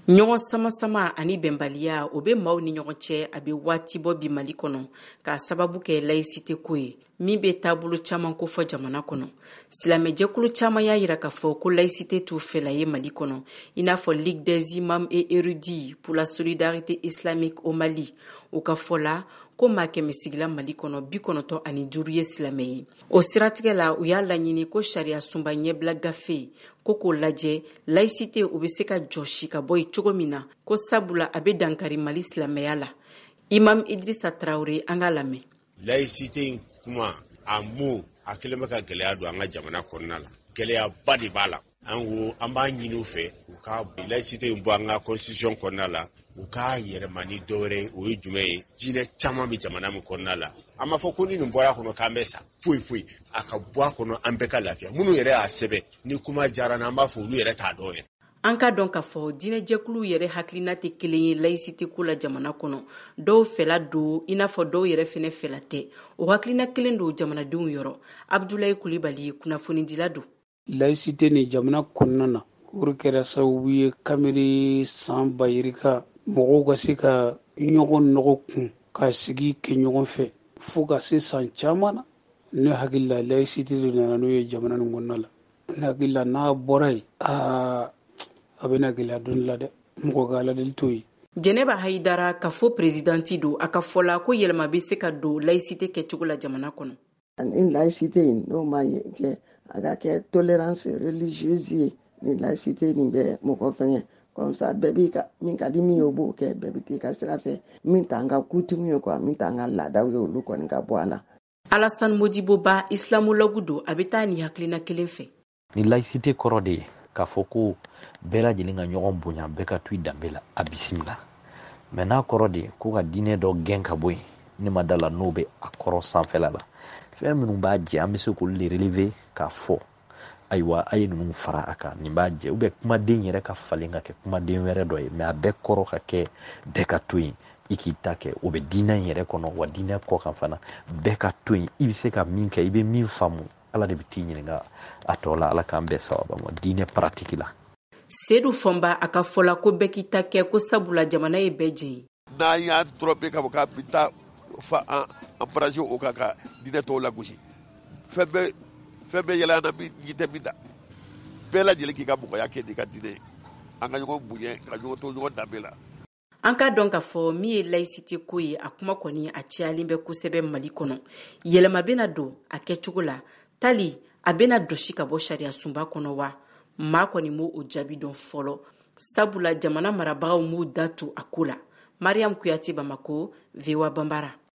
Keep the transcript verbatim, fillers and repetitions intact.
ɲɔgɔn sama-sama ani bɛnbaliya o bɛ maaw ni ɲɔgɔn cɛ a bɛ waati bɔ bi Mali kɔnɔ k'a sababu kɛ laïcité ko ye min bɛ taabolo caman ko fɔ jamana kɔnɔ. Silamɛjɛkulu caman y'a jira k'a fɔ ko laïcité t'u fɛla ye Mali kɔnɔ, i n'a fɔ Ligue des imams et érudits pour la solidarité islamique au Mali. O ka fɔ la ko maa kɛmɛ sigila Mali kɔnɔ bi kɔnɔntɔn ani duuru ye silamɛ ye. O siratigɛ la u y'a laɲini ko sariya sunba ɲɛbila gafe ko k'o lajɛ laïcité o bɛ se ka jɔsi ka bɔ yen cogo min na ko sabula a bɛ dankari Mali silamɛya la. Imam Idrissa Traoré an ka lamɛn. Laïcité kuma a mo a kɛlen bɛ ka gɛlɛya don an ka jamana kɔnɔna la. Gɛlɛyaba de b'a la. An ko an b'a ɲini u fɛ u ka laïcité bɔ an ka constitution kɔnɔna la u ka yɛrɛma ni dɔwɛrɛ o ye jumɛn ye diinɛ caman bɛ jamana min kɔnɔna la. A ma fɔ ko ni nin bɔra kɔnɔ k'an bɛ sa foyi foyi a ka bɔ a kɔnɔ an bɛɛ ka lafiya minnu yɛrɛ y'a sɛbɛn ni kuma diyara n' an b'a fɔ olu yɛrɛ t'a dɔn yɛrɛ. An ka dɔn k'a fɔ diinɛjɛkulu yɛrɛ hakilina tɛ kelen ye laïcité ko la jamana kɔnɔ. Dɔw fɛla don i n'a fɔ dɔw yɛrɛ fɛnɛ fɛla tɛ. O hakilina kelen don jamanadenw yɔrɔ. Abdoulaye Coulibaly kunnafonidila don. Laïcité ni jamana kɔnɔna na o kɛra sababu ye kamere san ba yirika mɔgɔw ka se ka ɲɔgɔn nɔgɔ kun ka sigi kɛ ɲɔgɔn fɛ fo ka se san caman na. Ne hakili la laïcité de nana n'o ye jamana nin kɔnɔna la. Ne hakili la n'a bɔra yen aa a bɛna gɛlɛya dɔɔni la dɛ mɔgɔ ka ladeli to ye. Jɛnɛba Hayidara ka fɔ présidenti don a ka fɔla ko yɛlɛma bɛ se ka don laïcité kɛcogo la jamana kɔnɔ. Ni laïcité n'o ma kɛ a ka kɛ tolérance religieuse ye ni laïcité nin bɛ mɔgɔ fɛngɛ comme ça bɛɛ b'i ka min ka di min ye o b'o kɛ bɛɛ bɛ t'i ka sira fɛ min t'an ka coutume ye quoi min t'an ka laadaw ye olu kɔni ka bɔ a la. Alassane Modibo Ba islamologue don a bɛ taa ni hakilina kelen fɛ. Ni laïcité kɔrɔ de ye k'a fɔ ko bɛɛ lajɛlen ka ɲɔgɔn bonya bɛɛ ka to i danbe la a bisimila mais n'a kɔrɔ de ye ko ka diinɛ dɔ gɛn ka bɔ yen ne ma da la n'o bɛ a kɔrɔ sanfɛla la fɛn minnu b'a jɛ an bɛ se k'olu de relever k'a fɔ ayiwa a ye ninnu fara a kan nin b'a jɛ ou bien kumaden yɛrɛ ka falen ka kɛ kumaden wɛrɛ dɔ ye mais a bɛɛ kɔrɔ ka kɛ bɛɛ ka to yen i k'i ta kɛ o bɛ diinɛ in yɛrɛ kɔnɔ wa diinɛ kɔ kan fana bɛɛ ka to yen i bɛ se ka min kɛ i bɛ min faamu ala de bɛ t'i ɲininka a tɔ la ala k'an bɛɛ sababa ma diinɛ pratique la. Seydou Fɔnba a ka fɔla ko bɛɛ k'i ta kɛ ko sabula jamana ye bɛɛ jɛ ye. N'a y'a trompé ka bɔ k'a bɛ taa fa an encouragé o kan ka diinɛ tɔw lagosi fɛn bɛɛ fɛn bɛɛ yɛlɛ an na min ɲi tɛ min na bɛɛ lajɛlen k'i ka mɔgɔya kɛ n'i ka diinɛ ye an ka ɲɔgɔn bonya ka ɲɔgɔn to ɲɔgɔn danbe la. An ka dɔn k'a fɔ min ye laïcité ko ye a kuma kɔni a cayalen bɛ kosɛbɛ Mali kɔnɔ. Yɛlɛma bɛna don a kɛcogo la tali a bɛna dɔsi ka bɔ sariya sunba kɔnɔ wa maa kɔni m'o o jaabi dɔn fɔlɔ sabula jamana marabagaw m'u da tu a ko la. Mariam Kuyate Bamako, V O A Bambara.